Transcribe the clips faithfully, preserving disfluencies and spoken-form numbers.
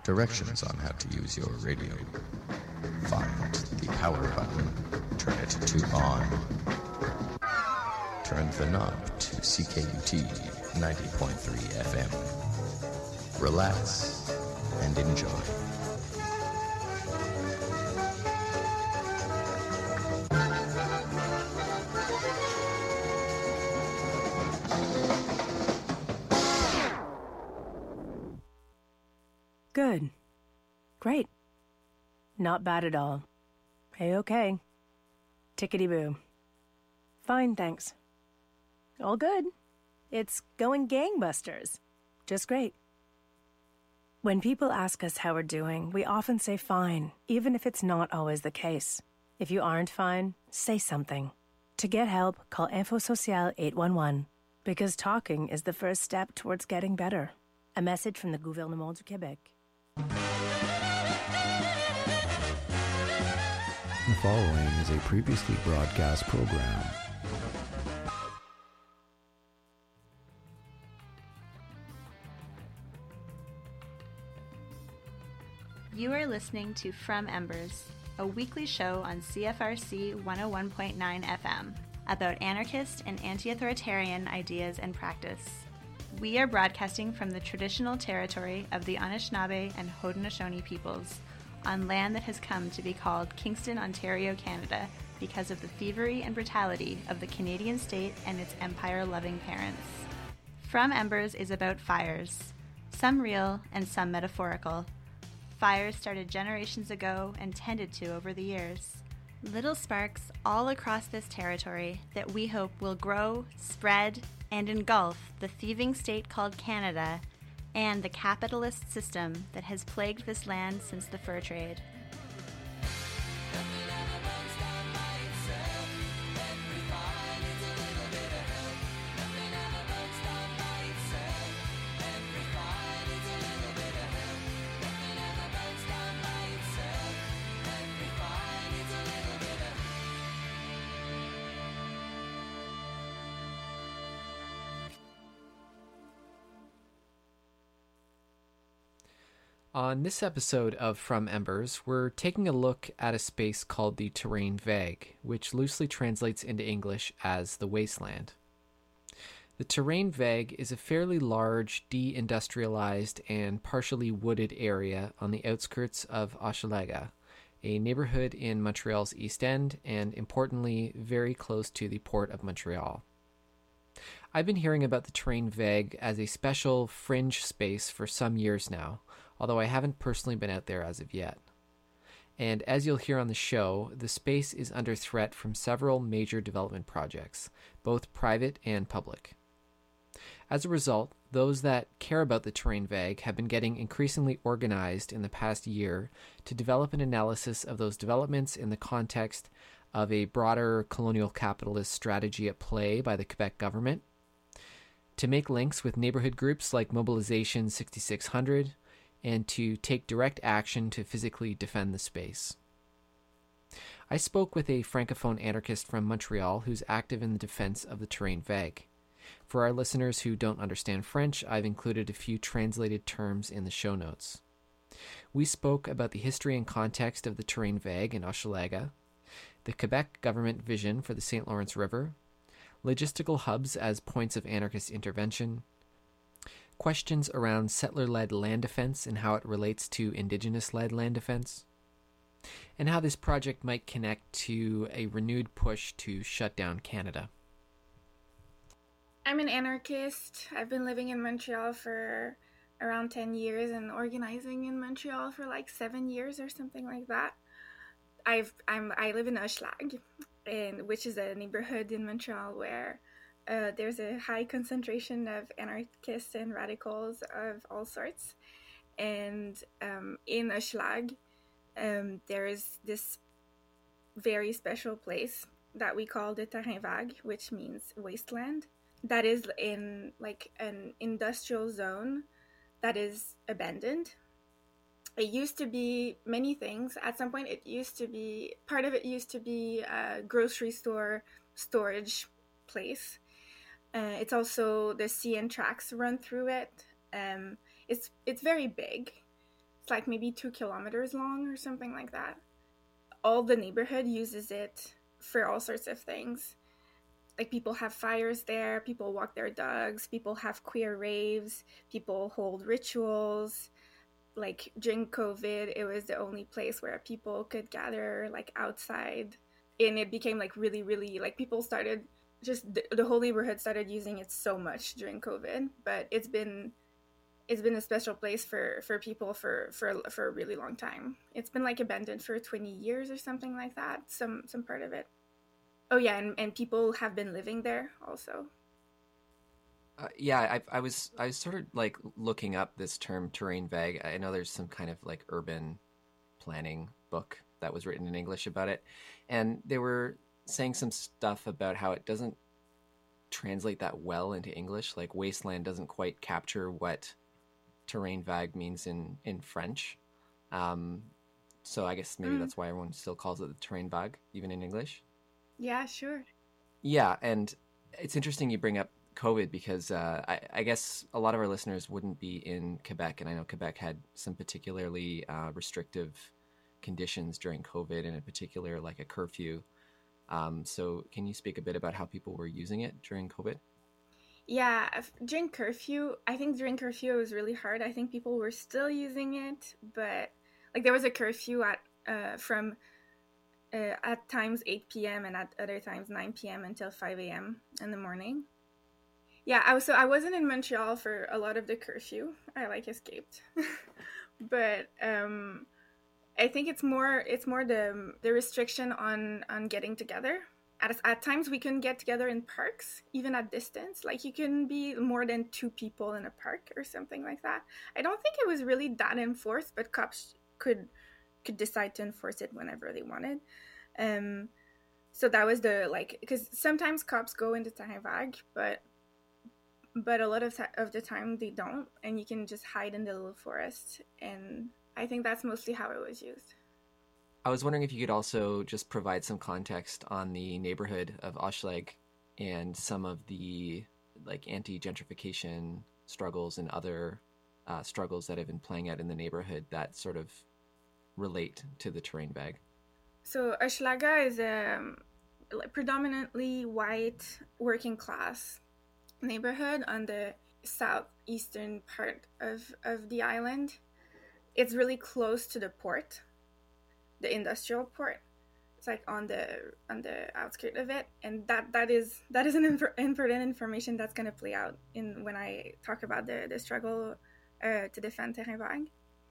Directions on how to use your radio. Find the power button. Turn it to on. Turn the knob to C K U T ninety point three F M. Relax and enjoy. Good. Great. Not bad at all. A-okay. Tickety-boo. Fine, thanks. All good. It's going gangbusters. Just great. When people ask us how we're doing, we often say fine, even if it's not always the case. If you aren't fine, say something. To get help, call Info Social eight one one, because talking is the first step towards getting better. A message from the Gouvernement du Québec. The following is a previously broadcast program. You are listening to From Embers, a weekly show on C F R C one oh one point nine F M about anarchist and anti-authoritarian ideas and practice. We are broadcasting from the traditional territory of the Anishinaabe and Haudenosaunee peoples on land that has come to be called Kingston, Ontario, Canada because of the thievery and brutality of the Canadian state and its empire-loving parents. From Embers is about fires, some real and some metaphorical. Fires started generations ago and tended to over the years. Little sparks all across this territory that we hope will grow, spread, and engulf the thieving state called Canada and the capitalist system that has plagued this land since the fur trade. On this episode of From Embers, we're taking a look at a space called the Terrain Vague, which loosely translates into English as the Wasteland. The Terrain Vague is a fairly large, de-industrialized, and partially wooded area on the outskirts of Hochelaga, a neighborhood in Montreal's East End, and importantly, very close to the Port of Montreal. I've been hearing about the Terrain Vague as a special fringe space for some years now, although I haven't personally been out there as of yet. And as you'll hear on the show, the space is under threat from several major development projects, both private and public. As a result, those that care about the Terrain Vague have been getting increasingly organized in the past year to develop an analysis of those developments in the context of a broader colonial capitalist strategy at play by the Quebec government, to make links with neighborhood groups like Mobilization sixty-six hundred, and to take direct action to physically defend the space. I spoke with a francophone anarchist from Montreal who's active in the defense of the Terrain Vague. For our listeners who don't understand French, I've included a few translated terms in the show notes. We spoke about the history and context of the Terrain Vague in Hochelaga, the Quebec government vision for the Saint Lawrence River, logistical hubs as points of anarchist intervention, questions around settler-led land defense and how it relates to Indigenous-led land defense, and how this project might connect to a renewed push to shut down Canada. I'm an anarchist. I've been living in Montreal for around ten years and organizing in Montreal for like seven years or something like that. I've I'm I live in Hochelaga, and which is a neighborhood in Montreal where uh, there's a high concentration of anarchists and radicals of all sorts. And um, in Hochelaga, um, there is this very special place that we call the Terrain Vague, which means wasteland. That is in like an industrial zone that is abandoned. It used to be many things. At some point, it used to be, part of it used to be a grocery store storage place. Uh, it's also, the C N tracks run through it. Um, it's it's very big. It's like maybe two kilometers long or something like that. All the neighborhood uses it for all sorts of things. Like people have fires there, people walk their dogs, people have queer raves, people hold rituals. Like during COVID, it was the only place where people could gather like outside. And it became like really, really, like people started, just the, the whole neighborhood started using it so much during COVID. But it's been it's been a special place for, for people for, for for a really long time. It's been like abandoned for twenty years or something like that, some some part of it. Oh yeah, and, and people have been living there also. Uh, yeah, I, I was I was sort of like looking up this term terrain vague. I know there's some kind of like urban planning book that was written in English about it, and they were saying some stuff about how it doesn't translate that well into English. Like wasteland doesn't quite capture what terrain vague means in in French. Um, so I guess maybe mm. that's why everyone still calls it the terrain vague, even in English. Yeah, sure. Yeah, and it's interesting you bring up COVID because uh, I, I guess a lot of our listeners wouldn't be in Quebec, and I know Quebec had some particularly uh, restrictive conditions during COVID, and in particular like a curfew. Um, so can you speak a bit about how people were using it during COVID? Yeah, during curfew, I think during curfew it was really hard. I think people were still using it, but like there was a curfew at uh, from Uh, at times eight p.m. and at other times nine p.m. until five a.m. in the morning. Yeah, I was, so I wasn't in Montreal for a lot of the curfew. I like escaped, but um, I think it's more it's more the the restriction on on getting together. At at times we couldn't get together in parks, even at distance. Like you couldn't be more than two people in a park or something like that. I don't think it was really that enforced, but cops could. could decide to enforce it whenever they wanted. Um, so that was the, like, because sometimes cops go into terrain vague, but but a lot of, t- of the time they don't, and you can just hide in the little forest, and I think that's mostly how it was used. I was wondering if you could also just provide some context on the neighborhood of Hochelag and some of the, like, anti-gentrification struggles and other uh, struggles that have been playing out in the neighborhood that sort of relate to the terrain vague. So Hochelaga is a predominantly white working class neighborhood on the southeastern part of, of the island. It's really close to the port, the industrial port. It's like on the on the outskirts of it, and that that is that is an inf- important information that's going to play out in when I talk about the the struggle uh, to defend terrain vague.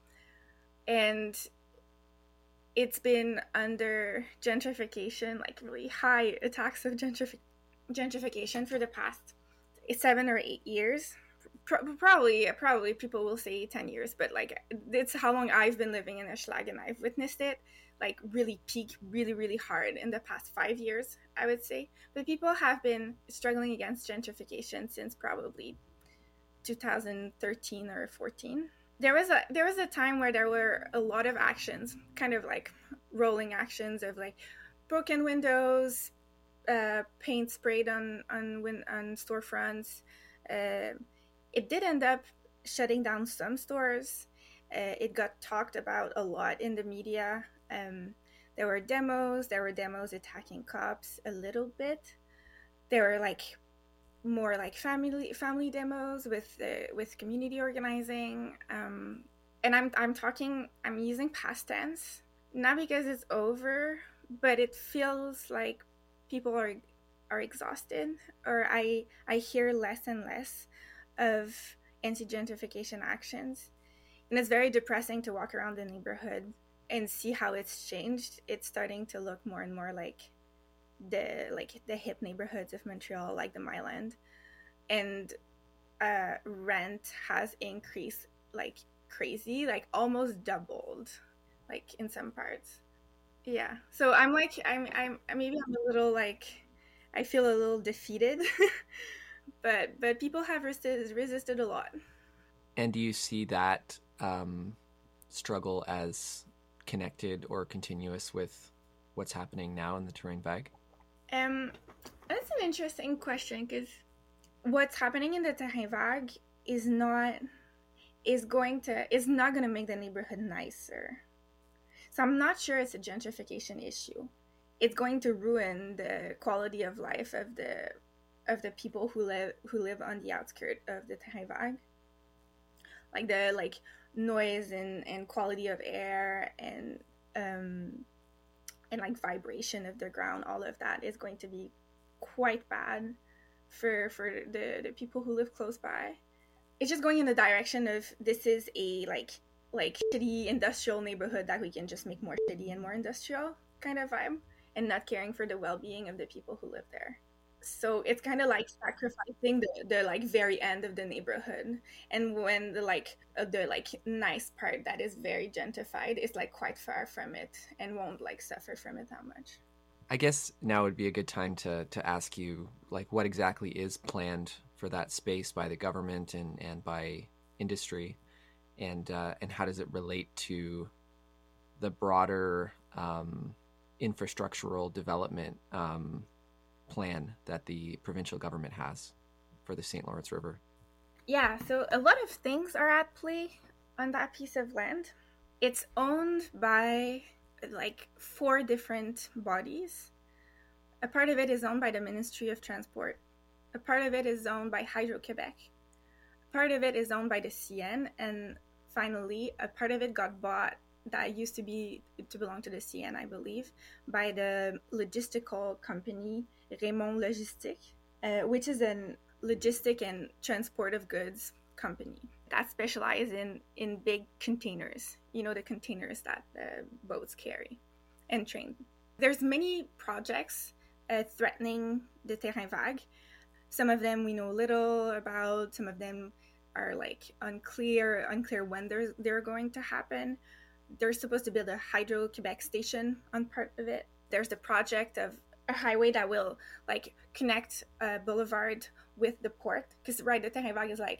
And it's been under gentrification, like really high attacks of gentrif- gentrification for the past seven or eight years. Pro- probably, probably people will say ten years, but like it's how long I've been living in Hochelag, and I've witnessed it like really peak really, really hard in the past five years, I would say. But people have been struggling against gentrification since probably two thousand thirteen or fourteen. There was a there was a time where there were a lot of actions, kind of like rolling actions of like broken windows, uh, paint sprayed on on win- on storefronts. Uh, it did end up shutting down some stores. Uh, it got talked about a lot in the media. Um, there were demos. There were demos attacking cops a little bit. There were like more like family family demos with uh, with community organizing, um, and I'm I'm talking I'm using past tense, not because it's over, but it feels like people are are exhausted, or I I hear less and less of anti-gentrification actions, and it's very depressing to walk around the neighborhood and see how it's changed. It's starting to look more and more like the like the hip neighborhoods of Montreal, like the Myland, and uh, rent has increased like crazy, like almost doubled, like in some parts. Yeah, so I'm like I'm I'm maybe I'm a little like I feel a little defeated, but but people have resisted resisted a lot. And do you see that um, struggle as connected or continuous with what's happening now in the terrain vague? Um, that's an interesting question, because what's happening in the terrain vague is not is going to is not going to make the neighborhood nicer. So I'm not sure it's a gentrification issue. It's going to ruin the quality of life of the of the people who live who live on the outskirts of the terrain vague. Like the like noise and, and quality of air and um and like vibration of the ground, all of that is going to be quite bad for for the, the people who live close by. It's just going in the direction of this is a like like shitty industrial neighborhood that we can just make more shitty and more industrial kind of vibe, and not caring for the well-being of the people who live there. So it's kind of like sacrificing the, the like very end of the neighborhood, and when the like uh, the like nice part that is very gentrified is like quite far from it and won't like suffer from it that much. I guess now would be a good time to to ask you, like, what exactly is planned for that space by the government and, and by industry, and uh, and how does it relate to the broader um, infrastructural development um, plan that the provincial government has for the Saint Lawrence River? Yeah, so a lot of things are at play on that piece of land. It's owned by like four different bodies. A part of it is owned by the Ministry of Transport. A part of it is owned by Hydro-Québec. A part of it is owned by the C N, and finally, a part of it got bought that used to be to belong to the C N, I believe, by the logistical company Raymond Logistique, uh, which is a logistic and transport of goods company that specializes in, in big containers. You know, the containers that the boats carry and train. There's many projects uh, threatening the terrain vague. Some of them we know little about. Some of them are like unclear, unclear when they're, they're going to happen. They're supposed to build a Hydro-Québec station on part of it. There's the project of a highway that will like connect a boulevard with the port. Because right, the terrain vague is like,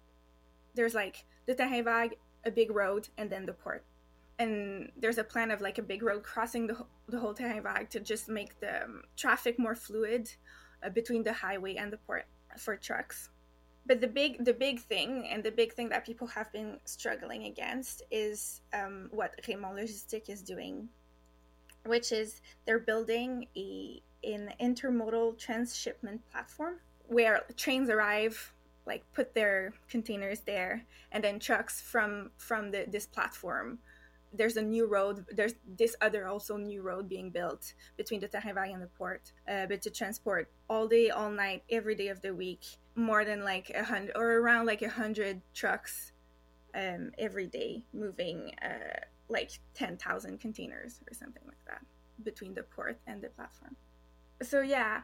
there's like the terrain vague, a big road, and then the port. And there's a plan of like a big road crossing the, the whole terrain vague to just make the um, traffic more fluid uh, between the highway and the port for trucks. But the big the big thing, and the big thing that people have been struggling against is um, what Raymond Logistique is doing, which is they're building a an intermodal transshipment platform where trains arrive, like put their containers there, and then trucks from from the, this platform. There's a new road. There's this other also new road being built between the terrain vague and the port, uh, but to transport all day, all night, every day of the week, more than like a hundred or around like a hundred trucks um, every day, moving uh, like ten thousand containers or something like that between the port and the platform. So yeah,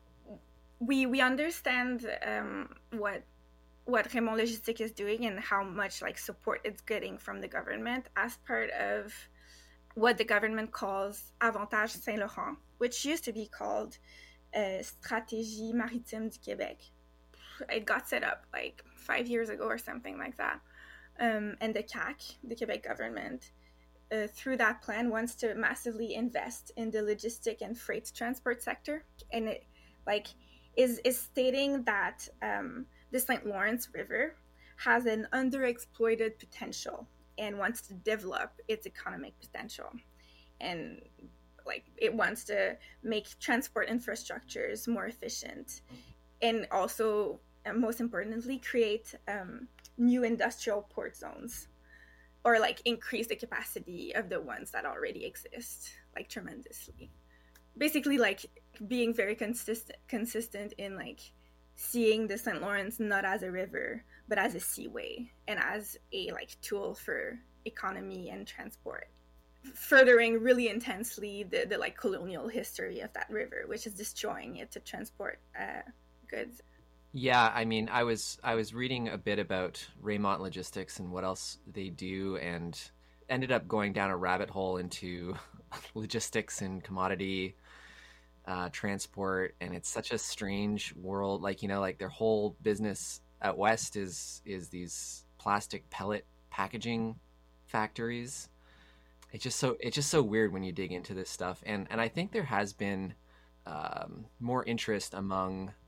we we understand um, what. what Raymond Logistique is doing and how much like support it's getting from the government as part of what the government calls Avantage Saint-Laurent, which used to be called uh, Stratégie Maritime du Québec. It got set up like five years ago or something like that. Um, and the C A Q, the Quebec government, uh, through that plan wants to massively invest in the logistic and freight transport sector. And it like is, is stating that um, the Saint Lawrence River has an underexploited potential and wants to develop its economic potential. And like it wants to make transport infrastructures more efficient, and also, and most importantly, create um, new industrial port zones, or like increase the capacity of the ones that already exist, like tremendously. Basically, like being very consistent, consistent in like seeing the Saint Lawrence not as a river, but as a seaway and as a like tool for economy and transport, furthering really intensely the, the like colonial history of that river, which is destroying it to transport uh, goods. Yeah, I mean, I was I was reading a bit about Raymond Logistics and what else they do, and ended up going down a rabbit hole into logistics and commodity Uh, transport, and it's such a strange world. Like, you know, like their whole business out west is is these plastic pellet packaging factories. It's just so it's just so weird when you dig into this stuff, and and I think there has been um, more interest among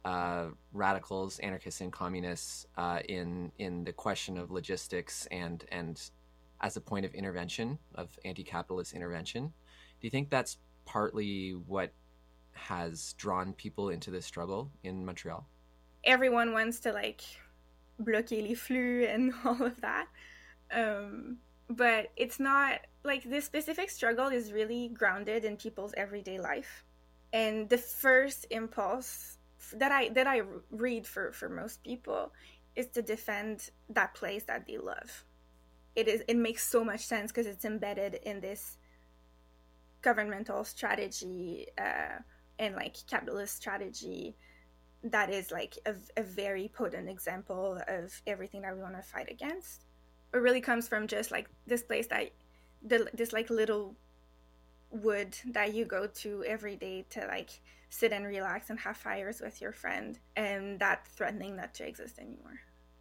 uh, radicals, anarchists, and communists uh, in in the question of logistics and and as a point of intervention, of anti-capitalist intervention. Do you think that's partly what has drawn people into this struggle in Montreal? Everyone wants to like bloquer les flux and all of that. Um, but it's not like this specific struggle is really grounded in people's everyday life. And the first impulse that I that I read for, for most people is to defend that place that they love. It is it makes so much sense because it's embedded in this governmental strategy uh, and like capitalist strategy that is like a, a very potent example of everything that we want to fight against. It really comes from just like this place that the this like little wood that you go to every day to like sit and relax and have fires with your friend, and that threatening not to exist anymore.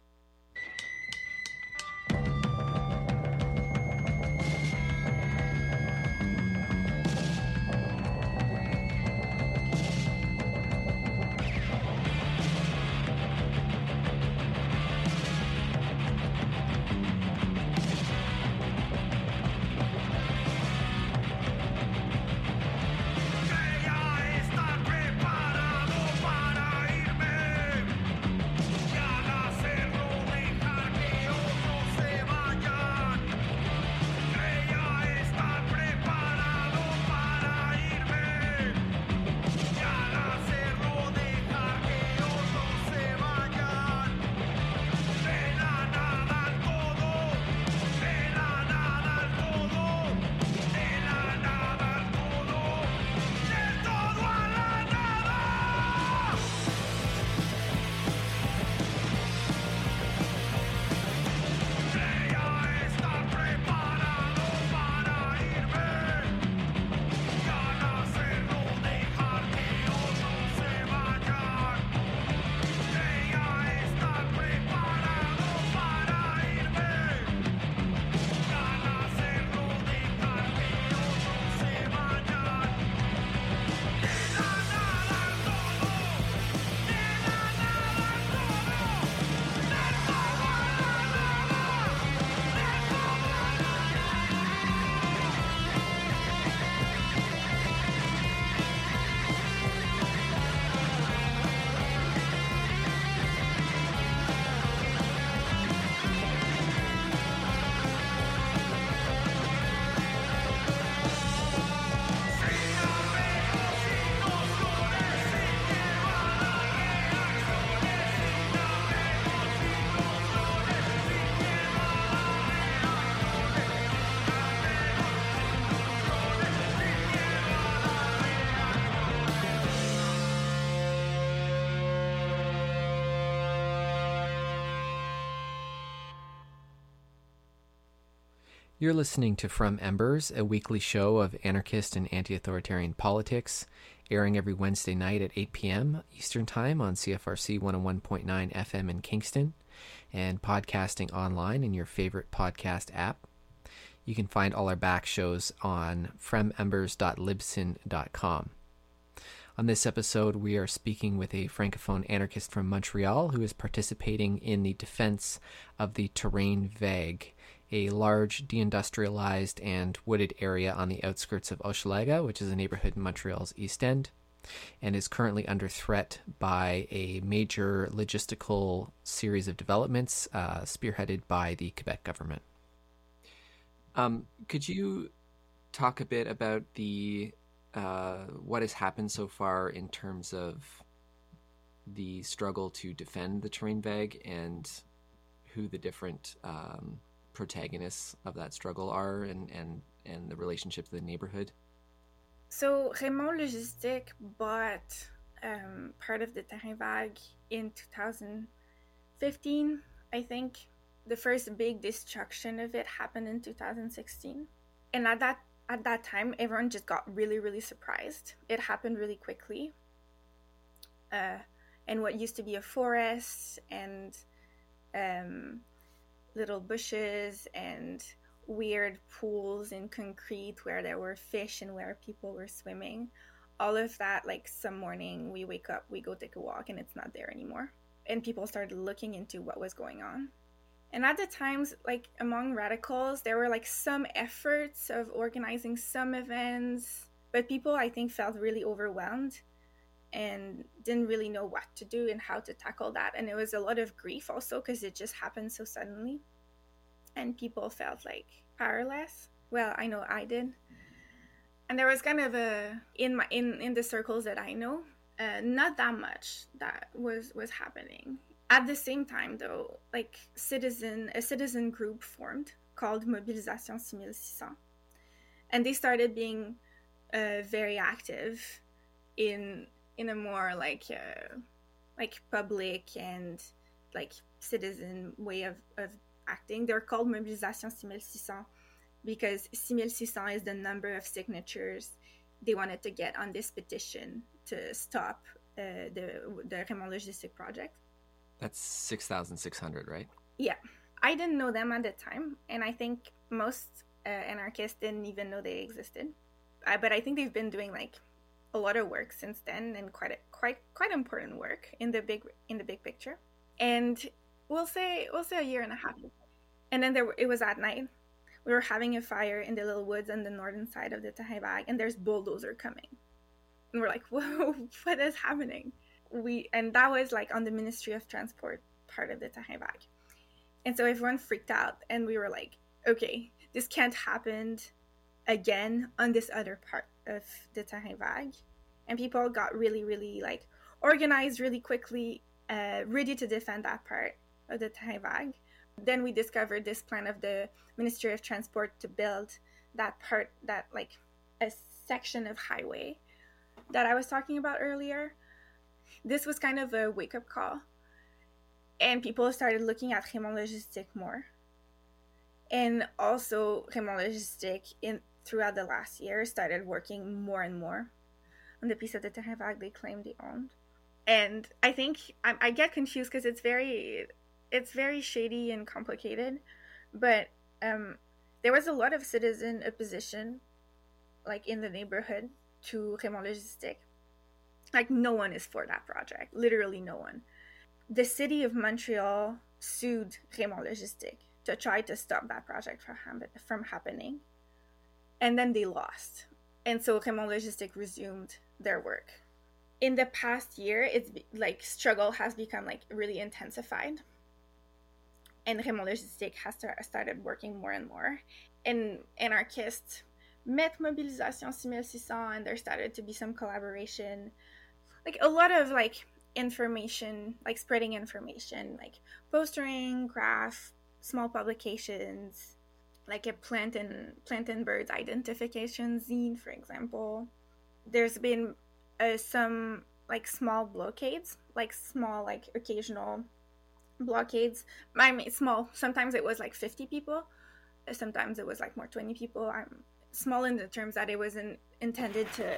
You're listening to From Embers, a weekly show of anarchist and anti-authoritarian politics, airing every Wednesday night at eight p.m. Eastern Time on C F R C one oh one point nine F M in Kingston, and podcasting online in your favorite podcast app. You can find all our back shows on from embers dot libsyn dot com. On this episode, we are speaking with a francophone anarchist from Montreal who is participating in the defense of the Terrain Vague, a large deindustrialized and wooded area on the outskirts of Hochelaga, which is a neighborhood in Montreal's East End, and is currently under threat by a major logistical series of developments uh, spearheaded by the Quebec government. Um, could you talk a bit about the uh, what has happened so far in terms of the struggle to defend the Terrain Vague and who the different um, protagonists of that struggle are, and, and, and the relationship to the neighborhood? So Raymond Logistique bought um, part of the Terrain Vague in two thousand fifteen, I think. The first big destruction of it happened in two thousand sixteen. And at that at that time, everyone just got really, really surprised. It happened really quickly. Uh, and what used to be a forest and um, little bushes and weird pools in concrete where there were fish and where people were swimming, all of that, like some morning we wake up, we go take a walk, and it's not there anymore. And people started looking into what was going on. And at the times, like among radicals, there were like some efforts of organizing some events, but people, I think, felt really overwhelmed and didn't really know what to do and how to tackle that. And it was a lot of grief also because it just happened so suddenly. And people felt like powerless. Well, I know I did. And there was kind of a, in my in, in the circles that I know, uh, not that much that was, was happening. At the same time, though, like citizen, a citizen group formed called Mobilisation six mille six cents. And they started being uh, very active in in a more like uh, like public and like citizen way of, of acting. They're called Mobilisation six mille six cents because six mille six cents is the number of signatures they wanted to get on this petition to stop uh, the the Raymond Logistique project. That's six thousand six hundred, right? Yeah. I didn't know them at the time, and I think most uh, anarchists didn't even know they existed. Uh, but I think they've been doing like a lot of work since then, and quite a, quite quite important work in the big in the big picture. And we'll say we'll say a year and a half. And then there were, it was at night. We were having a fire in the little woods on the northern side of the Terrain Vague, and there's bulldozer coming. And we're like, whoa, what is happening? We and that was like on the Ministry of Transport part of the Terrain Vague. And so everyone freaked out, and we were like, okay, this can't happen again on this other part of the Terrain Vague. And people got really, really like organized really quickly, uh, ready to defend that part of the Terrain Vague. Then we discovered this plan of the Ministry of Transport to build that part, that like a section of highway that I was talking about earlier. This was kind of a wake-up call, and people started looking at Raymond Logistique more. And also Raymond Logistique, in throughout the last year, started working more and more on the piece of the Terrain Vague they claimed they owned. And I think I, I get confused because it's very, it's very shady and complicated. But um, there was a lot of citizen opposition, like in the neighborhood, to Raymond Logistique. Like, no one is for that project. Literally no one. The city of Montreal sued Raymond Logistique to try to stop that project from, from happening. And then they lost. And so Raymond Logistique resumed their work. In the past year, it's like struggle has become like really intensified. And Raymond Logistique has started working more and more. And anarchists met Mobilisation six mille six cents, and there started to be some collaboration. Like a lot of like information, like spreading information, like postering, graph, small publications, like a plant and plant and birds identification zine, for example. There's been uh, some like small blockades, like small like occasional blockades. I mean, small. Sometimes it was like fifty people. Sometimes it was like more twenty people. I'm small in the terms that it wasn't intended to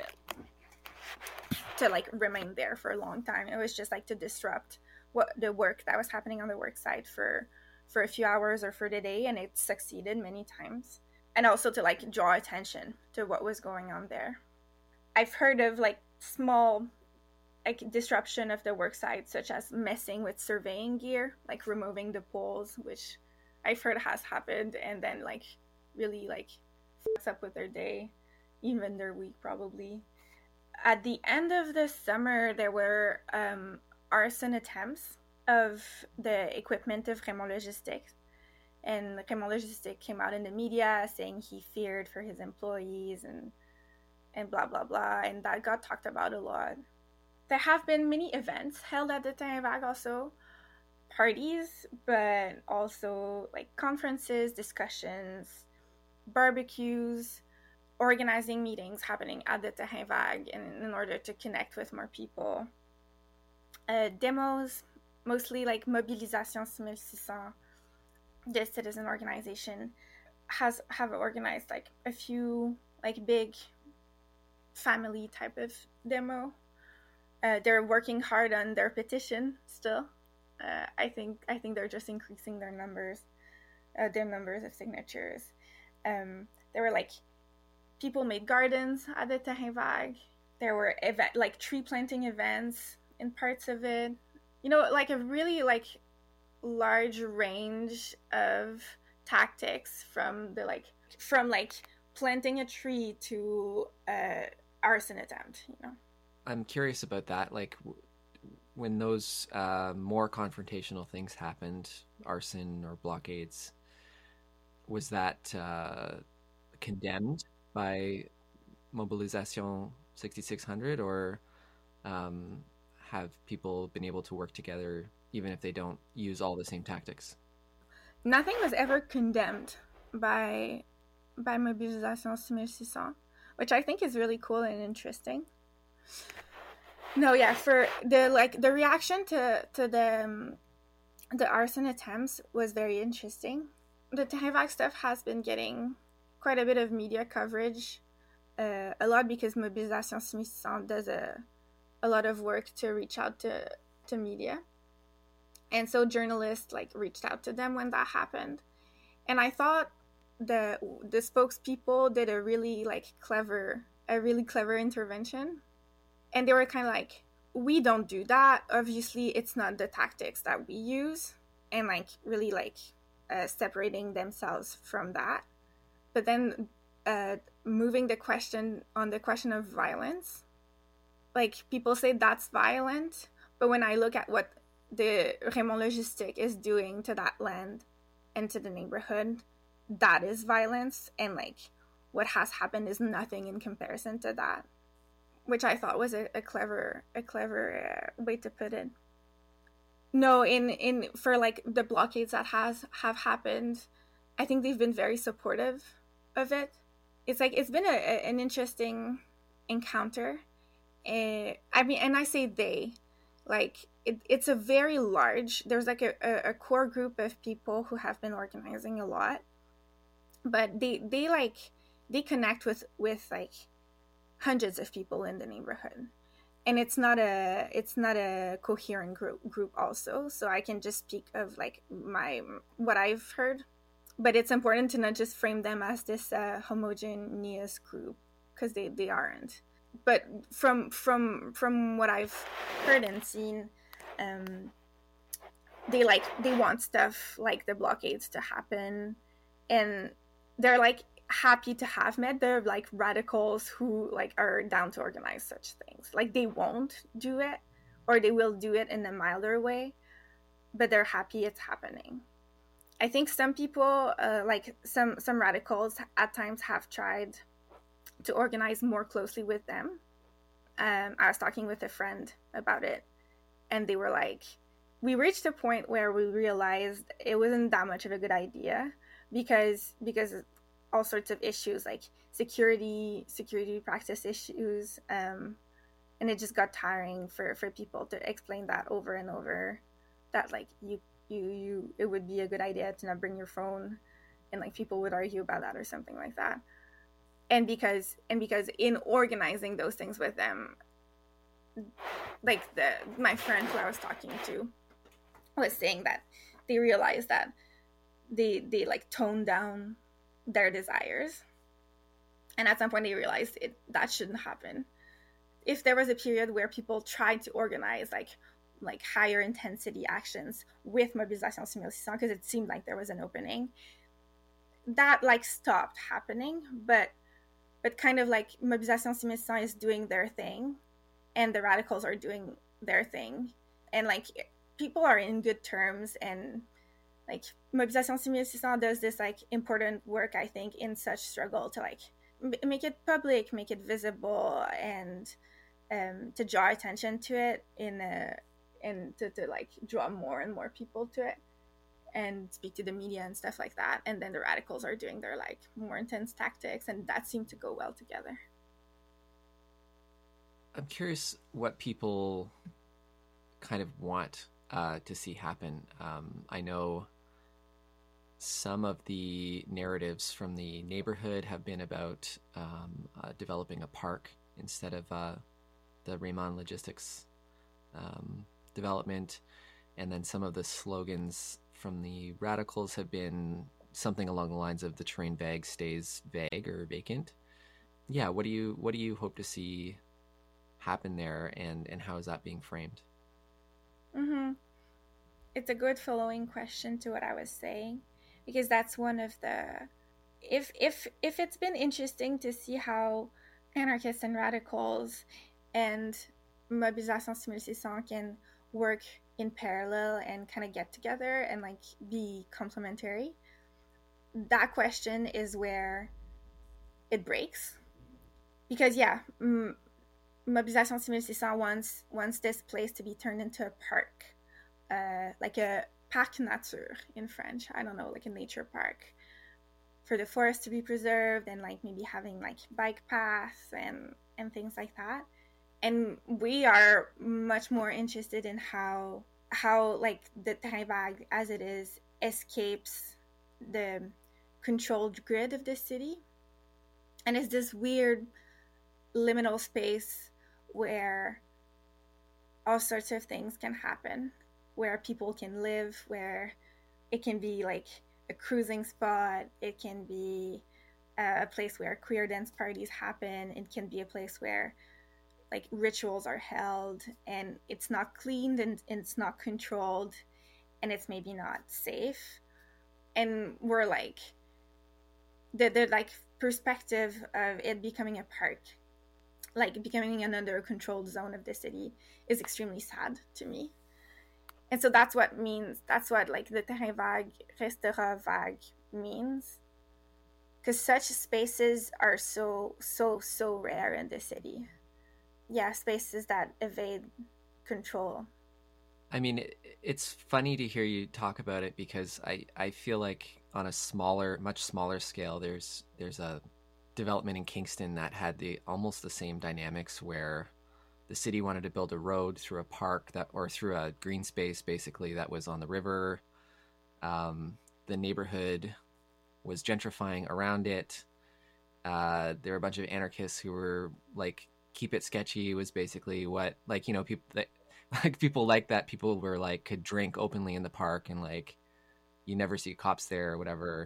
to like remain there for a long time. It was just like to disrupt what the work that was happening on the work site for for a few hours or for the day, and it succeeded many times. And also to like draw attention to what was going on there. I've heard of like small like disruption of the work site, such as messing with surveying gear, like removing the poles, which I've heard has happened, and then like really like fucks up with their day, even their week probably. At the end of the summer, there were um, arson attempts of the equipment of Raymond Logistique. And Raymond Logistique came out in the media saying he feared for his employees and and blah, blah, blah. And that got talked about a lot. There have been many events held at the Terrain Vague also. Parties, but also like conferences, discussions, barbecues, organizing meetings happening at the Terrain Vague in, in order to connect with more people. Uh, demos, mostly like Mobilisation six mille six cents, the citizen organization, has have organized like a few like big family type of demo. Uh, they're working hard on their petition still. Uh, I think I think they're just increasing their numbers, uh, their numbers of signatures. Um, there were like people made gardens at the Terrain Vague. there were event like tree planting events in parts of it. You know, like a really like large range of tactics from the like from like planting a tree to uh arson attempt, you know. I'm curious about that. Like w- when those uh, more confrontational things happened, arson or blockades, was that uh, condemned by Mobilisation sixty-six hundred, or um, have people been able to work together even if they don't use all the same tactics? Nothing was ever condemned by by Mobilisation sixty-six hundred, which I think is really cool and interesting. No, yeah, for the like the reaction to to the um, the arson attempts was very interesting. The Terrain stuff has been getting quite a bit of media coverage, uh, a lot because Mobilisation sixty-six hundred does a a lot of work to reach out to to media, and so journalists like reached out to them when that happened, and I thought the the spokespeople did a really like clever a really clever intervention, and they were kind of like, we don't do that, obviously it's not the tactics that we use, and like really like uh, separating themselves from that, but then uh, moving the question on the question of violence. Like people say that's violent, but when I look at what the Raymond Logistique is doing to that land and to the neighborhood, that is violence, and like what has happened is nothing in comparison to that, which I thought was a, a clever a clever uh, way to put it. No, in in for like the blockades that has have happened, I think they've been very supportive of it. It's like it's been a, a, an interesting encounter. Uh, I mean, and I say they, like it, it's a very large. There's like a, a, a core group of people who have been organizing a lot, but they they like they connect with with like hundreds of people in the neighborhood, and it's not a it's not a coherent group group also. So I can just speak of like my what I've heard, but it's important to not just frame them as this uh, homogeneous group, because they, they aren't. But from from from what I've heard and seen, um, they like they want stuff like the blockades to happen, and they're like happy to have met. They're like radicals who like are down to organize such things. Like they won't do it, or they will do it in a milder way, but they're happy it's happening. I think some people, uh, like some some radicals, at times have tried to organize more closely with them. Um, I was talking with a friend about it, and they were like, we reached a point where we realized it wasn't that much of a good idea because because all sorts of issues like security, security practice issues, um, and it just got tiring for, for people to explain that over and over, that like you you you it would be a good idea to not bring your phone, and like people would argue about that or something like that. And because and because in organizing those things with them, like the my friend who I was talking to was saying that they realized that they they like toned down their desires, and at some point they realized it that shouldn't happen. If there was a period where people tried to organize like like higher intensity actions with Mobilisation sixty-six hundred, because it seemed like there was an opening, that like stopped happening. But but kind of like Mobilisation sixty-six hundred is doing their thing, and the radicals are doing their thing, and like people are in good terms, and like Mobilisation sixty-six hundred does this like important work, I think, in such struggle to like m- make it public, make it visible, and um, to draw attention to it in a and to, to like draw more and more people to it and speak to the media and stuff like that. And then the radicals are doing their like more intense tactics, and that seemed to go well together. I'm curious what people kind of want uh, to see happen. Um, I know some of the narratives from the neighborhood have been about um, uh, developing a park instead of uh, the Raymond Logistics um, development. And then some of the slogans from the radicals have been something along the lines of the terrain vague stays vague or vacant. Yeah, what do you what do you hope to see happen there, and and how is that being framed? Mm-hmm. It's a good following question to what I was saying, because that's one of the if if if it's been interesting to see how anarchists and radicals and Mobilisation six mille six cents can work in parallel and kind of get together and like be complementary. That question is where it breaks, because yeah, m- Mobilisation six mille six cents wants wants this place to be turned into a park, uh, like a parc nature in French. I don't know, like a nature park, for the forest to be preserved, and like maybe having like bike paths and and things like that. And we are much more interested in how how like the Terrain Vague as it is escapes the controlled grid of the city, and it's this weird liminal space where all sorts of things can happen, where people can live, where it can be like a cruising spot, it can be a place where queer dance parties happen, it can be a place where like rituals are held, and it's not cleaned, and, and it's not controlled, and it's maybe not safe. And we're like the, the like perspective of it becoming a park, like becoming another controlled zone of the city, is extremely sad to me. And so that's what means, that's what like the terrain vague, restera vague means. Because such spaces are so, so, so rare in the city. Yeah, spaces that evade control. I mean, it, it's funny to hear you talk about it, because I, I feel like on a smaller, much smaller scale, there's there's a development in Kingston that had the almost the same dynamics, where the city wanted to build a road through a park that, or through a green space basically that was on the river. Um, the neighborhood was gentrifying around it. Uh, there were a bunch of anarchists who were like, keep it sketchy was basically what, like, you know, people that like people like that people were like could drink openly in the park, and like you never see cops there or whatever.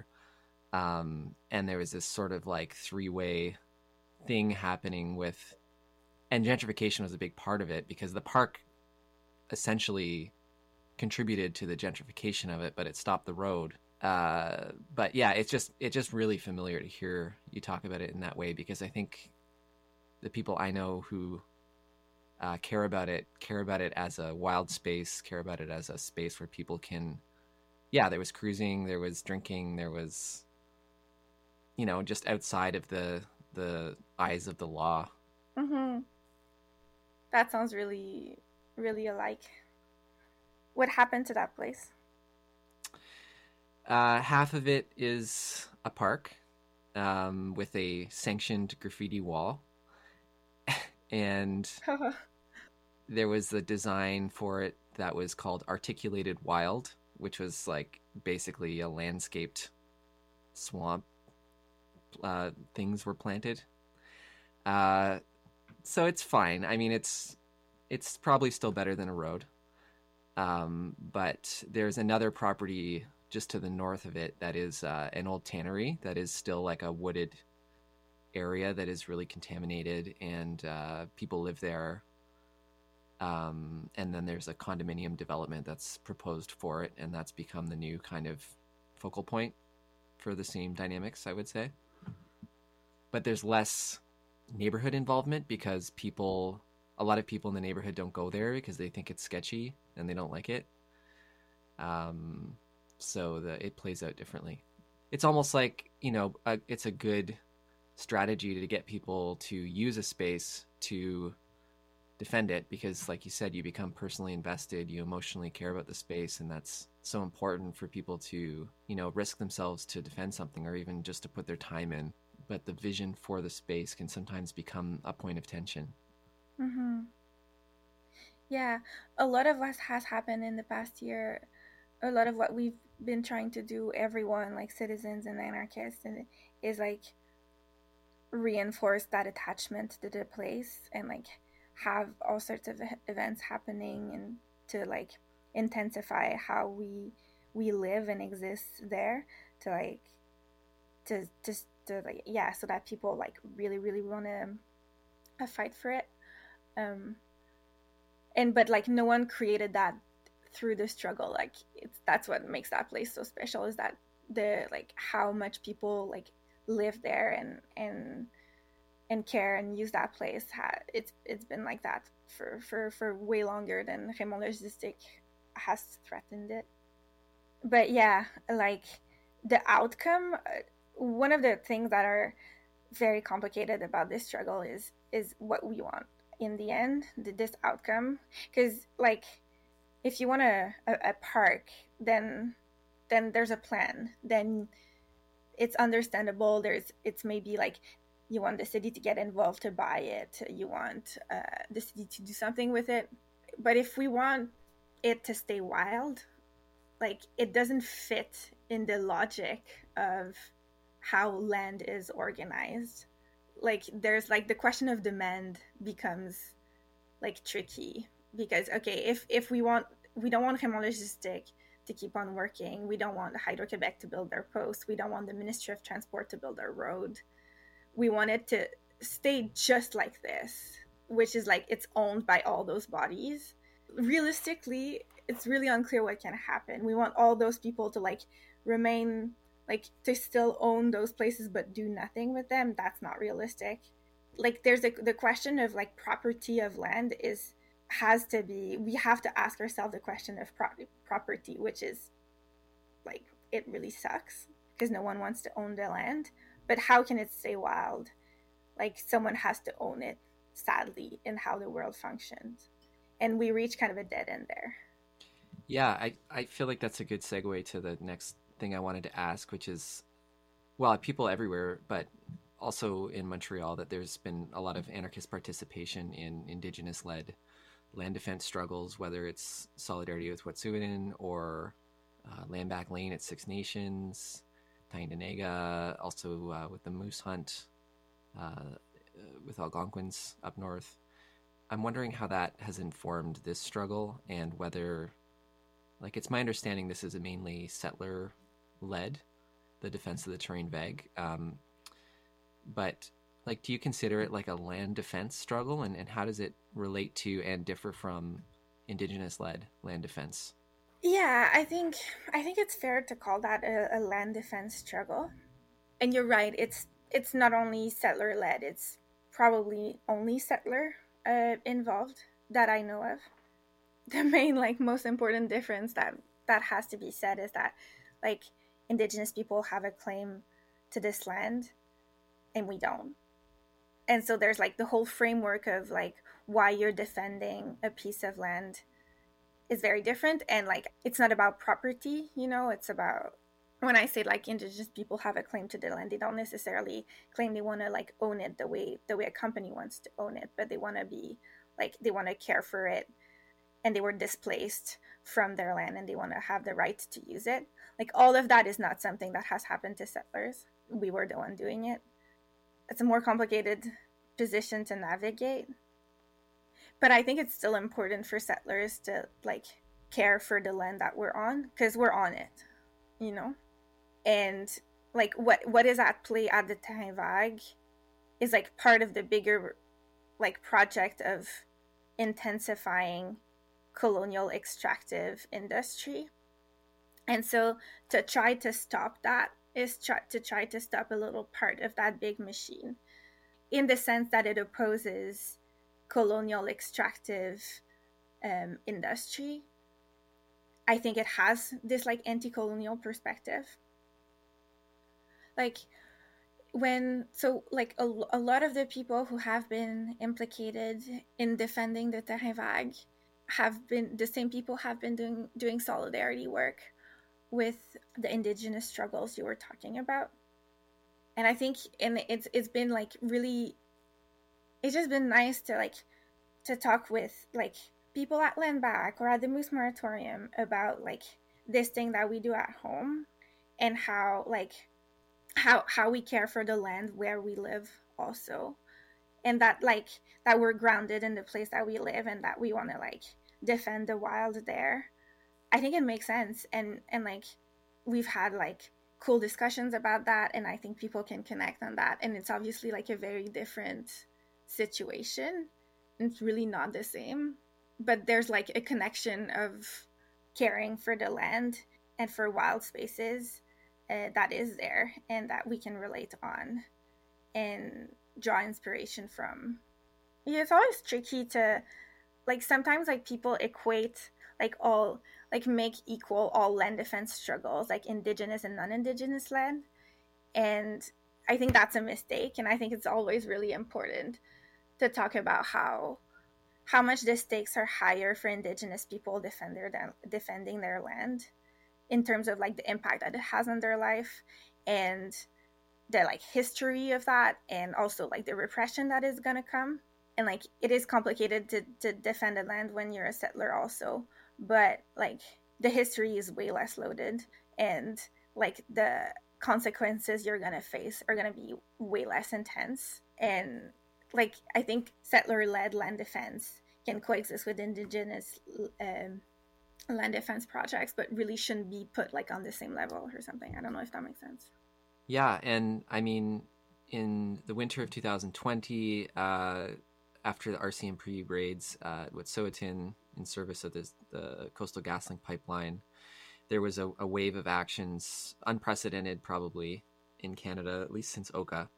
Um, and there was this sort of like three-way thing happening with, and gentrification was a big part of it, because the park essentially contributed to the gentrification of it, but it stopped the road. Uh, but yeah, it's just it's just really familiar to hear you talk about it in that way, because I think the people I know who uh, care about it care about it as a wild space, care about it as a space where people can, yeah, there was cruising, there was drinking, there was, you know, just outside of the the eyes of the law. Mm-hmm. That sounds really, really alike. What happened to that place? Uh, half of it is a park um, with a sanctioned graffiti wall. And there was the design for it that was called Articulated Wild, which was like basically a landscaped swamp. Uh, things were planted. Uh, so it's fine. I mean, it's it's probably still better than a road. Um, but there's another property just to the north of it that is uh, an old tannery that is still like a wooded area that is really contaminated, and uh, people live there. Um, and then there's a condominium development that's proposed for it, and that's become the new kind of focal point for the same dynamics, I would say. But there's less neighborhood involvement, because people, a lot of people in the neighborhood don't go there because they think it's sketchy and they don't like it. Um, so the, it plays out differently. It's almost like, you know, a, it's a good strategy to get people to use a space to defend it, because like you said, you become personally invested, you emotionally care about the space, and that's so important for people to, you know, risk themselves to defend something, or even just to put their time in. But the vision for the space can sometimes become a point of tension. Mm-hmm. Yeah, a lot of what has happened in the past year, a lot of what we've been trying to do, everyone, like citizens and anarchists, and is like reinforce that attachment to the place, and like have all sorts of events happening, and to like intensify how we we live and exist there, to like to just to, to like yeah so that people like really really want to uh, fight for it. Um, and but like no one created that through the struggle. Like it's that's what makes that place so special, is that the like how much people like live there and and and care and use that place. It's it's been like that for for for way longer than Raymond Logistique has threatened it. But yeah, like the outcome, one of the things that are very complicated about this struggle is is what we want in the end, this outcome. Because like if you want a, a, a park, then then there's a plan, then it's understandable. There's it's maybe like you want the city to get involved to buy it, you want uh, the city to do something with it. But if we want it to stay wild, like it doesn't fit in the logic of how land is organized. Like there's like the question of demand becomes like tricky, because okay, if if we want we don't want Raymond Logistique to keep on working, we don't want Hydro-Québec to build their posts, we don't want the Ministry of Transport to build their road, we want it to stay just like this, which is like it's owned by all those bodies. Realistically, it's really unclear what can happen. We want all those people to like remain, like to still own those places but do nothing with them. That's not realistic. Like there's a, the question of like property of land is has to be, we have to ask ourselves the question of pro- property, which is like it really sucks because no one wants to own the land, but how can it stay wild? Like someone has to own it, sadly, in how the world functions. And we reach kind of a dead end there. Yeah, I, I feel like that's a good segue to the next thing I wanted to ask, which is, well, people everywhere, but also in Montreal, that there's been a lot of anarchist participation in Indigenous-led land defense struggles, whether it's solidarity with Wet'suwet'en or uh, Land Back Lane at Six Nations, Tyendinaga, also uh, with the moose hunt uh, with Algonquins up north. I'm wondering how that has informed this struggle, and whether, like, it's my understanding this is a mainly settler-led, the defense of the Terrain Vague. Um, but, like, do you consider it like a land defense struggle, and, and how does it relate to and differ from Indigenous-led land defense? Yeah, I think I think it's fair to call that a, a land defense struggle. And you're right, it's it's not only settler-led, it's probably only settler uh, involved that I know of. The main, like, most important difference that, that has to be said is that, like, Indigenous people have a claim to this land, and we don't. And so there's, like, the whole framework of, like, why you're defending a piece of land is very different. And, like, it's not about property, you know, it's about, when I say, like, Indigenous people have a claim to the land, they don't necessarily claim they want to, like, own it the way, the way a company wants to own it, but they want to be, like, they want to care for it, and they were displaced from their land, and they want to have the right to use it. Like, all of that is not something that has happened to settlers. We were the one doing it. It's a more complicated position to navigate. But I think it's still important for settlers to, like, care for the land that we're on, because we're on it, you know? And, like, what what is at play at the Terrain Vague is, like, part of the bigger, like, project of intensifying colonial extractive industry. And so to try to stop that is try, to try to stop a little part of that big machine, in the sense that it opposes colonial extractive um, industry. I think it has this, like, anti-colonial perspective. Like, when, so, like, a, a lot of the people who have been implicated in defending the Terrain Vague have been, the same people have been doing, doing solidarity work with the Indigenous struggles you were talking about. And I think and it's it's been, like, really, it's just been nice to, like, to talk with, like, people at Land Back or at the Moose Moratorium about, like, this thing that we do at home, and how, like, how how we care for the land where we live also, and that, like, that we're grounded in the place that we live, and that we want to, like, defend the wild there. I think it makes sense, and and like, we've had, like, cool discussions about that, and I think people can connect on that. And it's obviously, like, a very different situation, it's really not the same. But there's like a connection of caring for the land and for wild spaces uh, that is there and that we can relate on and draw inspiration from. Yeah, it's always tricky to, like, sometimes like people equate like all, like make equal all land defense struggles, like indigenous and non-indigenous land. And I think that's a mistake. And I think it's always really important to talk about how how much the stakes are higher for indigenous people defend their, defending their land in terms of like the impact that it has on their life and the like history of that, and also like the repression that is gonna come. And like it is complicated to, to defend a land when you're a settler also, but like the history is way less loaded, and like the consequences you're gonna face are gonna be way less intense. And like I think settler-led land defense can coexist with indigenous um, land defense projects, but really shouldn't be put like on the same level or something. I don't know if that makes sense. Yeah, and I mean, in the winter of two thousand twenty, uh, after the R C M P raids uh, at Wet'suwet'en in service of this, the Coastal GasLink pipeline, there was a, a wave of actions, unprecedented probably in Canada, at least since Oka,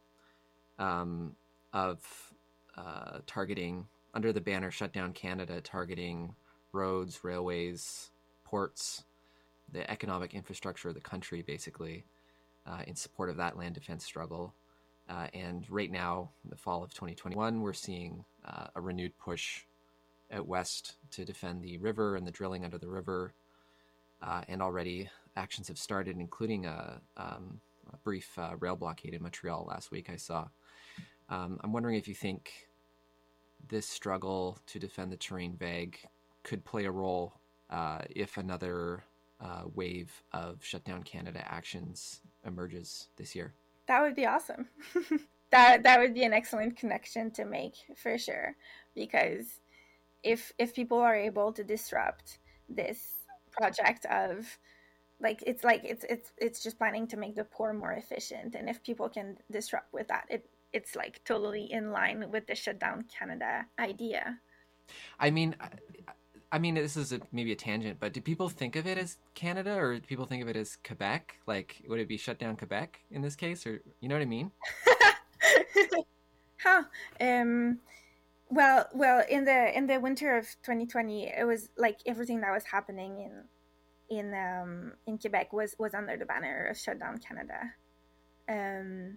um, of uh, targeting, under the banner Shut Down Canada, targeting roads, railways, ports, the economic infrastructure of the country, basically, uh, in support of that land defense struggle. Uh, and right now, in the fall of twenty twenty-one, we're seeing uh, a renewed push out west to defend the river and the drilling under the river. Uh, and already actions have started, including a, um, a brief uh, rail blockade in Montreal last week I saw. Um, I'm wondering if you think this struggle to defend the terrain vague could play a role uh, if another uh, wave of Shut Down Canada actions emerges this year. That would be awesome. that that would be an excellent connection to make, for sure. Because if if people are able to disrupt this project of, like, it's like it's it's it's just planning to make the poor more efficient, and if people can disrupt with that, it it's like totally in line with the Shut Down Canada idea. I mean, I, I mean, this is a, maybe a tangent, but do people think of it as Canada, or do people think of it as Quebec? Like, would it be Shut Down Quebec in this case, or you know what I mean? huh. Um. Well, well, in the in the winter of twenty twenty, it was like everything that was happening in in um in Quebec was was under the banner of Shut Down Canada. Um.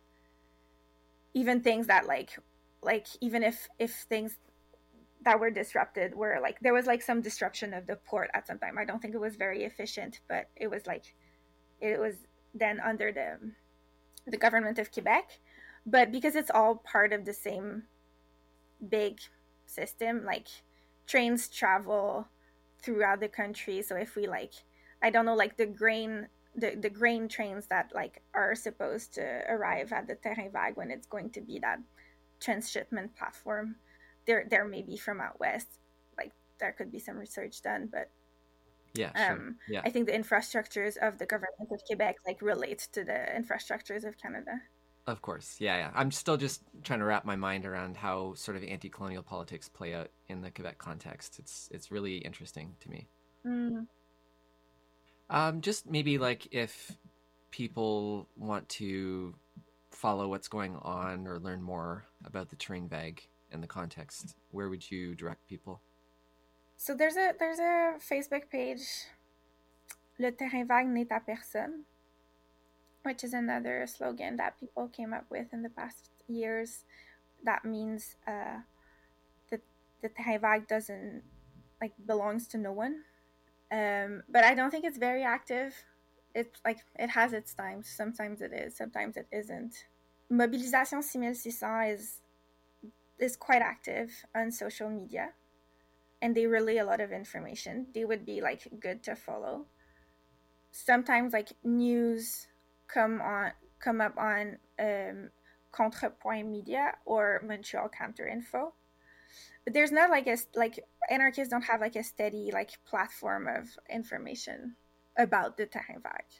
Even things that like like even if if things that were disrupted were like, there was like some disruption of the port at some time. I don't think it was very efficient, but it was like it was then under the the government of Quebec. But because it's all part of the same big system, like trains travel throughout the country. So if we like, I don't know, like the grain the, the grain trains that like are supposed to arrive at the Terrain Vague when it's going to be that transshipment platform, they're they're maybe from out west. Like there could be some research done, but yeah, sure. um yeah. I think the infrastructures of the government of Quebec like relate to the infrastructures of Canada. Of course, yeah, yeah. I'm still just trying to wrap my mind around how sort of anti-colonial politics play out in the Quebec context. It's it's really interesting to me. Mm. Um, just maybe like if people want to follow what's going on or learn more about the Terrain Vague and the context, where would you direct people? So there's a there's a Facebook page, Le Terrain Vague n'est à personne, which is another slogan that people came up with in the past years. That means uh, that the Terrain Vague doesn't like belongs to no one. Um, but I don't think it's very active. It's like it has its times. Sometimes it is, sometimes it isn't. Mobilisation six mille six cents is is quite active on social media, and they relay a lot of information. They would be like good to follow. Sometimes like news come on come up on um, Contrepoint Media or Montreal Counter Info. But there's not like a like anarchists don't have like a steady like platform of information about the Terrain Vague.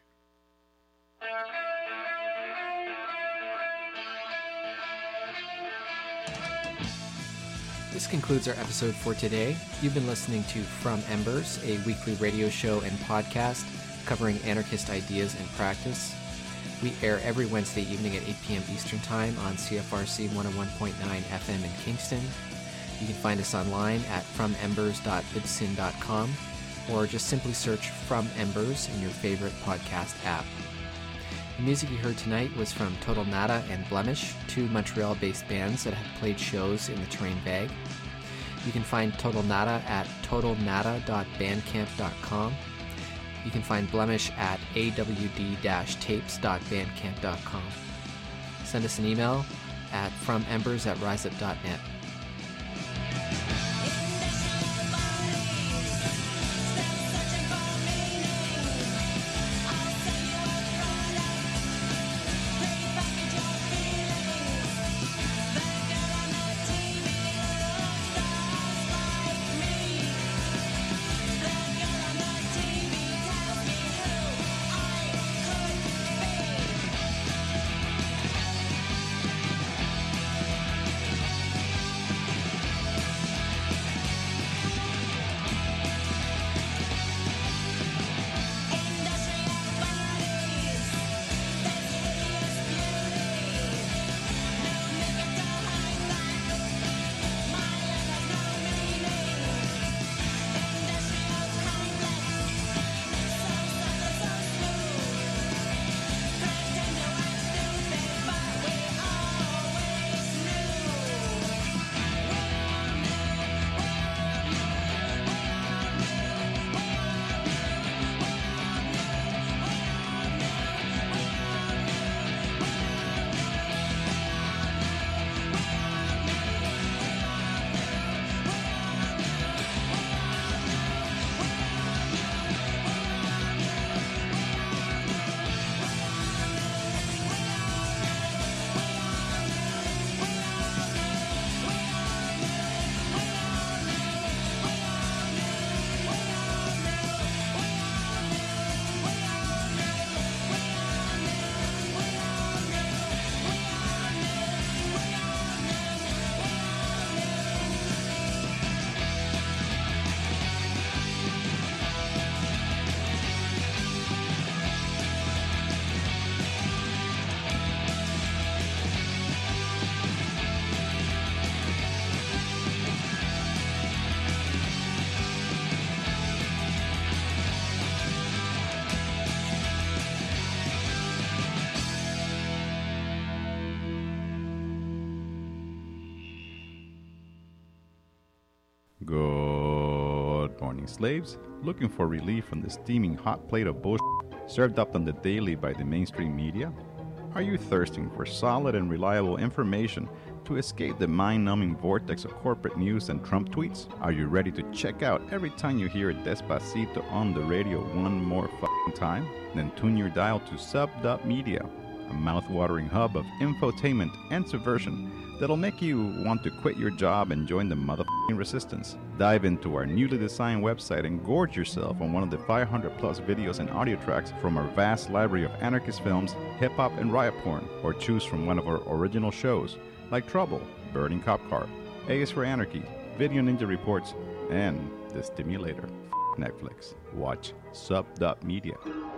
This concludes our episode for today. You've been listening to From Embers, a weekly radio show and podcast covering anarchist ideas and practice. We air every Wednesday evening at eight p.m. Eastern Time on C F R C one oh one point nine F M in Kingston. You can find us online at from embers dot libsyn dot com or just simply search From Embers in your favorite podcast app. The music you heard tonight was from Total Nada and Blemish, two Montreal-based bands that have played shows in the Terrain Vague. You can find Total Nada at total nada dot bandcamp dot com. You can find Blemish at a w d dash tapes dot bandcamp dot com. Send us an email at from embers at riseup dot net. Good morning, slaves. Looking for relief from the steaming hot plate of bullshit served up on the daily by the mainstream media? Are you thirsting for solid and reliable information to escape the mind-numbing vortex of corporate news and Trump tweets? Are you ready to check out every time you hear Despacito on the radio one more f***ing time? Then tune your dial to Sub Dub Media, a mouth-watering hub of infotainment and subversion that'll make you want to quit your job and join the motherfucking resistance. Dive into our newly designed website and gorge yourself on one of the five hundred plus videos and audio tracks from our vast library of anarchist films, hip-hop, and riot porn, or choose from one of our original shows like Trouble, Burning Cop Car, A is for Anarchy, Video Ninja Reports, and The Stimulator. F- Netflix. Watch Sub Dub Media.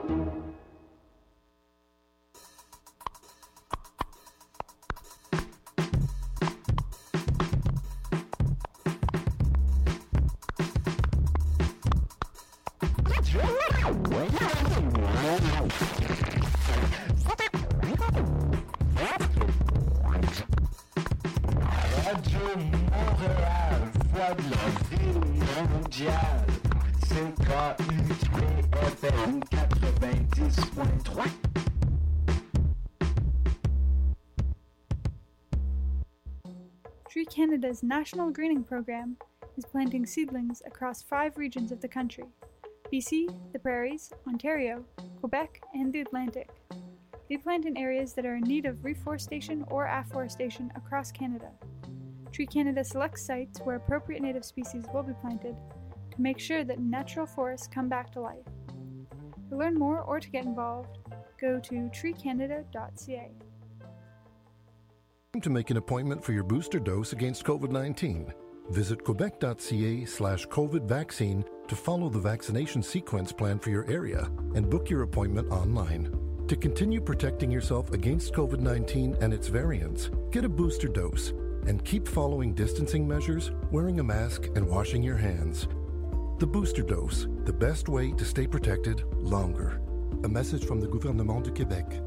Tree Canada's National Greening Program is planting seedlings across five regions of the country: B C, the Prairies, Ontario, Quebec, and the Atlantic. They plant in areas that are in need of reforestation or afforestation across Canada. Tree Canada selects sites where appropriate native species will be planted to make sure that natural forests come back to life. To learn more or to get involved, go to tree canada dot c a. To make an appointment for your booster dose against COVID nineteen. Visit quebec.ca slash COVID vaccine to follow the vaccination sequence plan for your area and book your appointment online. To continue protecting yourself against COVID nineteen and its variants, get a booster dose and keep following distancing measures, wearing a mask, and washing your hands. The booster dose, the best way to stay protected longer. A message from the Gouvernement du Québec.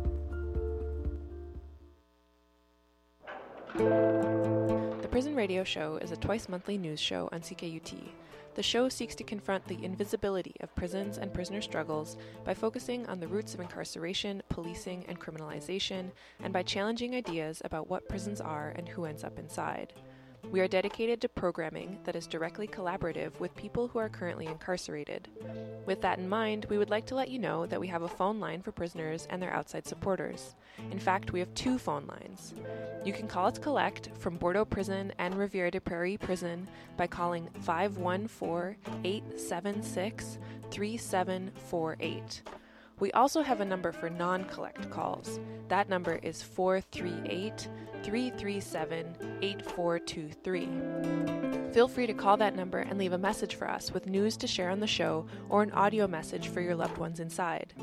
The Prison Radio Show is a twice-monthly news show on C K U T. The show seeks to confront the invisibility of prisons and prisoner struggles by focusing on the roots of incarceration, policing, and criminalization, and by challenging ideas about what prisons are and who ends up inside. We are dedicated to programming that is directly collaborative with people who are currently incarcerated. With that in mind, we would like to let you know that we have a phone line for prisoners and their outside supporters. In fact, we have two phone lines. You can call us collect from Bordeaux Prison and Rivière des Prairies Prison by calling five one four, eight seven six, three seven four eight. We also have a number for non-collect calls. That number is four three eight, three three seven, eight four two three. Feel free to call that number and leave a message for us with news to share on the show or an audio message for your loved ones inside.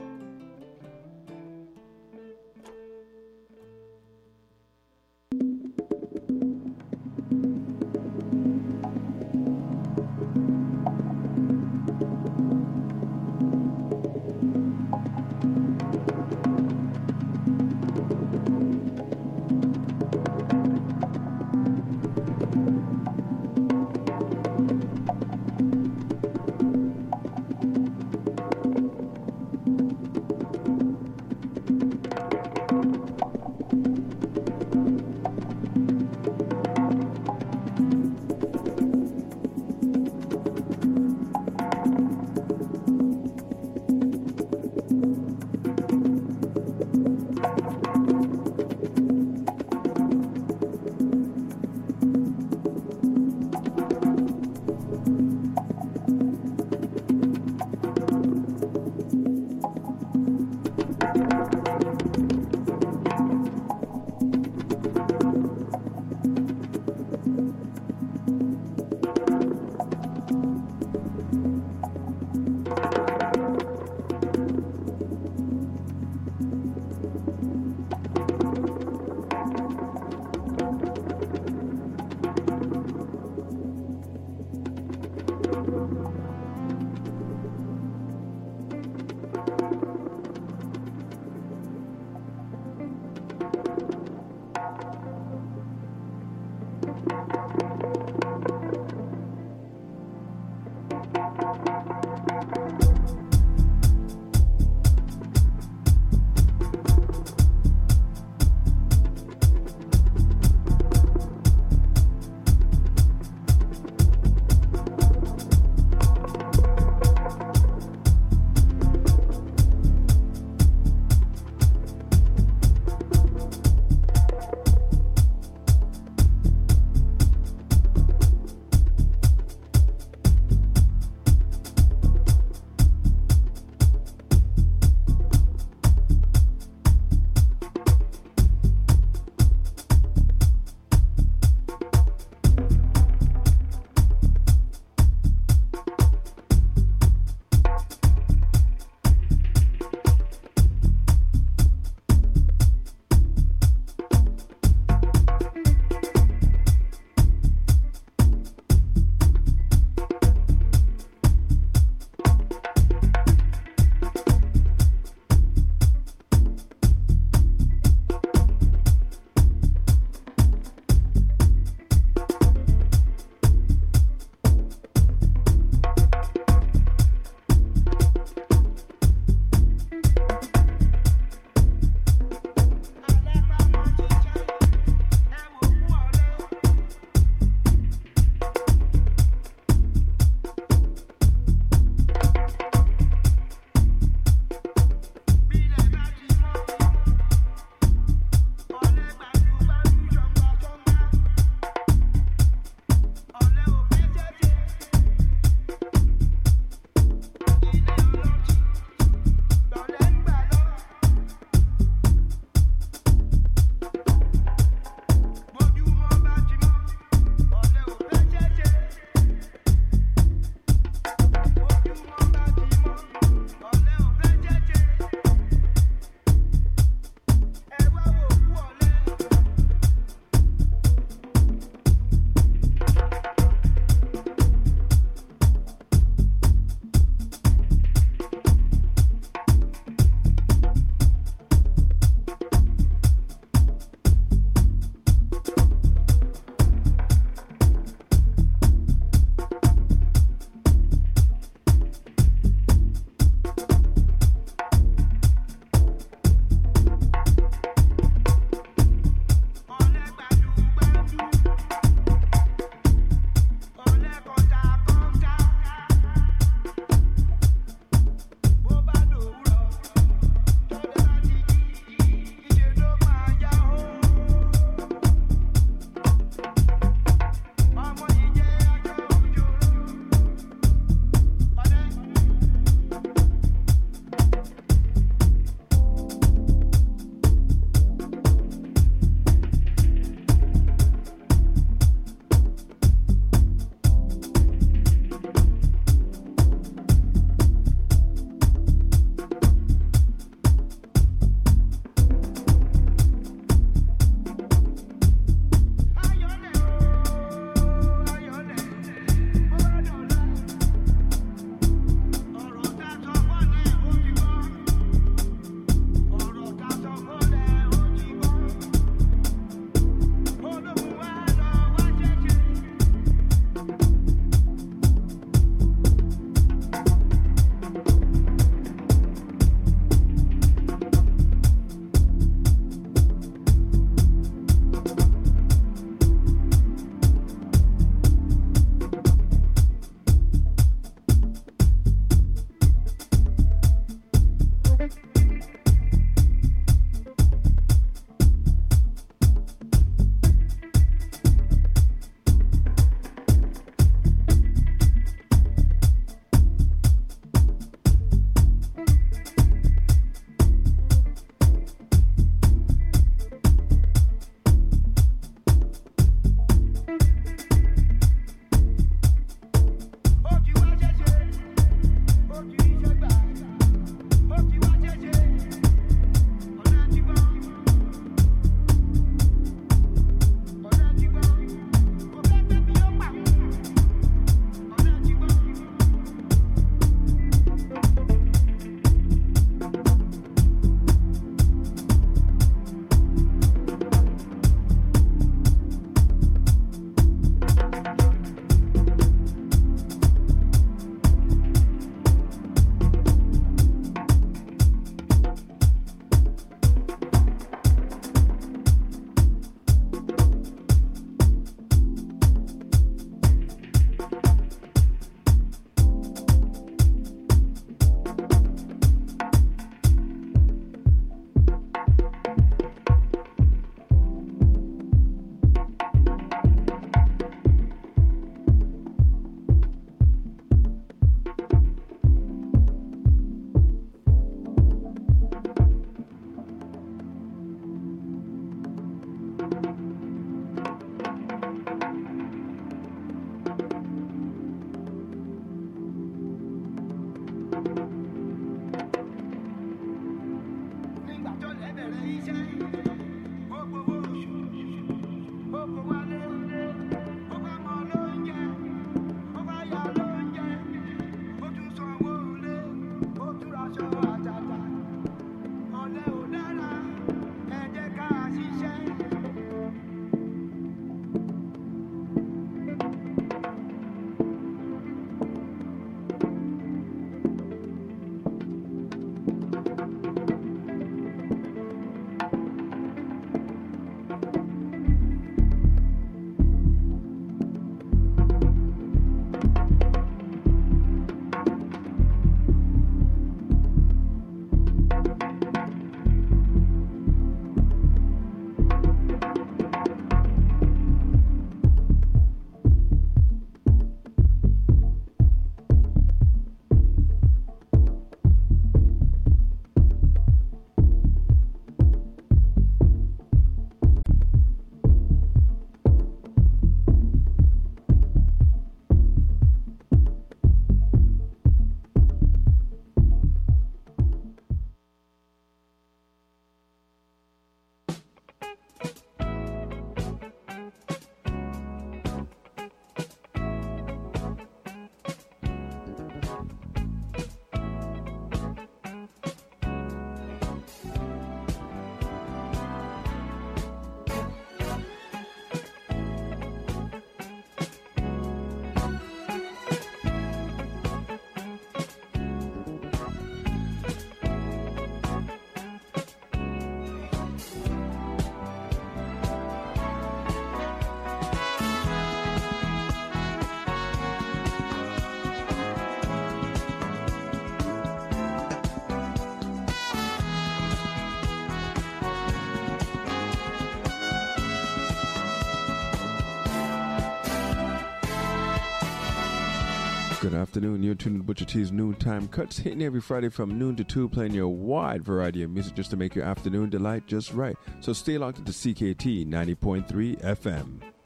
Good afternoon. You're tuned to Butcher T's Noontime Cuts, hitting every Friday from noon to two, playing your wide variety of music just to make your afternoon delight just right. So stay locked into C K T ninety point three F M.